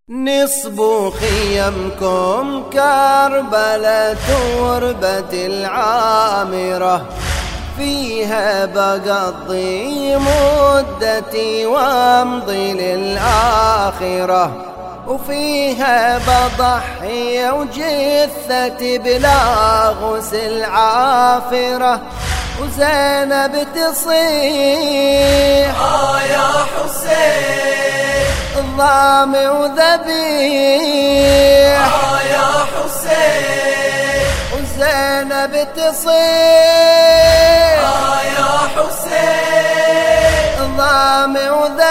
نصب خيمكم كربلة تربة العامرة، فيها بقضي مدتي وامضي للآخرة، وفيها بضحي وجثتي بلا غسل عافرة، وزينب تصيح يا حسين ضامي وذبيح يا حسين، وزينب تصيح يا حسين ضامي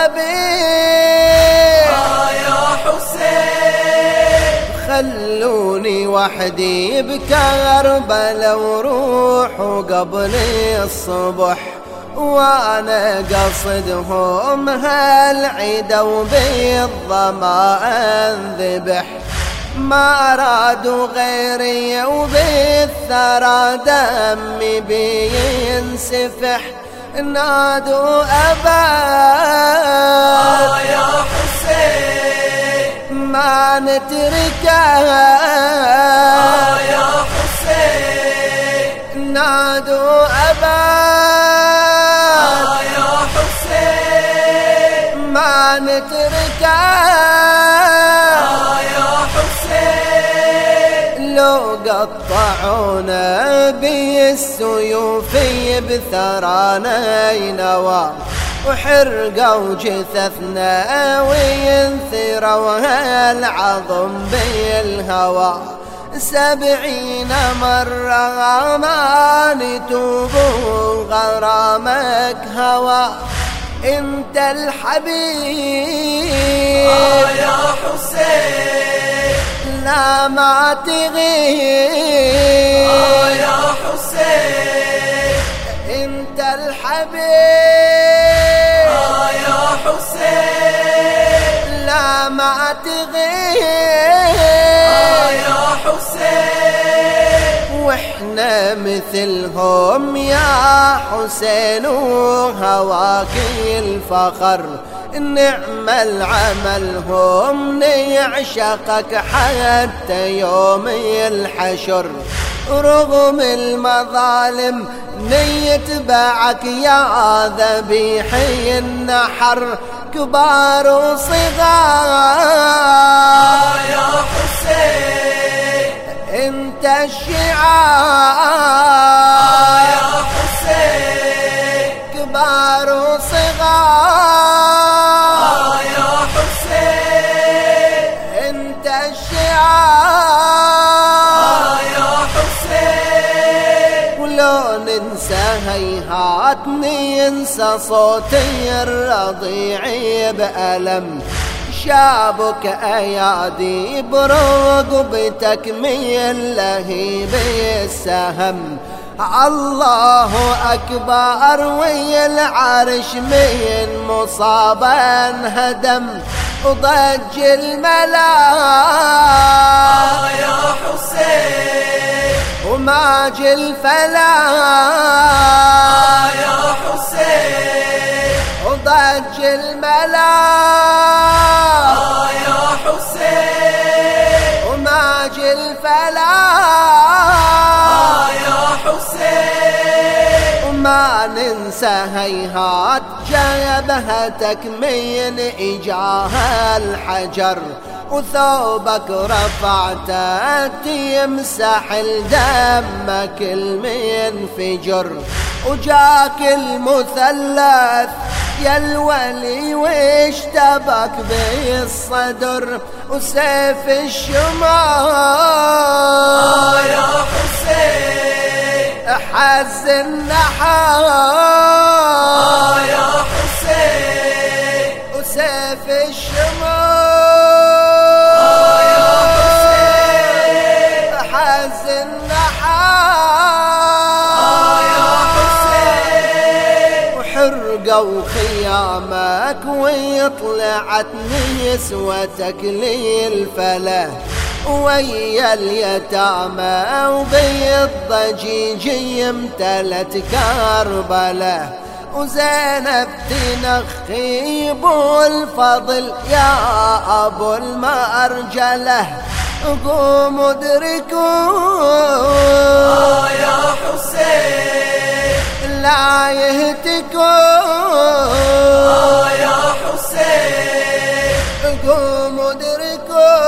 وذبيح يا حسين. خلوني وحدي بكربلا وروحوا قبل الصبح، وانا قصدهم هالعيدة وبالظما انذبح، ما ارادوا غيري وبالثرى دمي بينسفح، نادوا أبد يا حسين ما نتركه، يا حسين نادوا أبد يا حسين ما نتركه، يا حسين. لو قطعونا بالسيوف بثرانا ينوى، وحرقوا جثثنا وينثروا العظم بالهوى، 70 مرة ما نتوبوا غرامك هوى، انت الحبيب يا حسين لا ما تغيب، يا حسين انت الحبيب يا حسين لا ما تغيب، يا حسين. واحنا مثلهم يا حسين وهواك الفخر، نعم العمل هم نعشقك حتى يوم الحشر، رغم المظالم نيتبعك يا ذبيحي النحر، كبار وصغار يا حسين انت الشعار، يا حسين كبار وصغار يا حسين انت الشعار، يا حسين. ولو ننسى هيهات ننسى صوتي الرضيع بألم، شابك أيادي برقبتك من لهيب السهم، الله أكبر ويا العرش من مصابا هدم، وضج الملاك يا حسين وماج الفلاك، يا حسين وضج الملاك يا حسين وماج الفلاك، يا حسين. وما ننسى هيهات جبهتك من إجاها الحجر، وثوبك رفعته تمسح دمك المنفجر، وجاك المثلث يا الولي واشتبك بالصدر، وسيف الشمال يا حسين حز النحار، يا حسين وسيف الشمال يا حسين حز النحار، يا حسين. وحرقوا خيامك وطلعت نسوتك للفله، ويا اليتامى وبالضجيج امتلت كربله، وزينب تنخي ابو الفضل يا ابو المرجله قوم ادركوا يا حسين لا يهتكوا يا حسين قوم ادركوا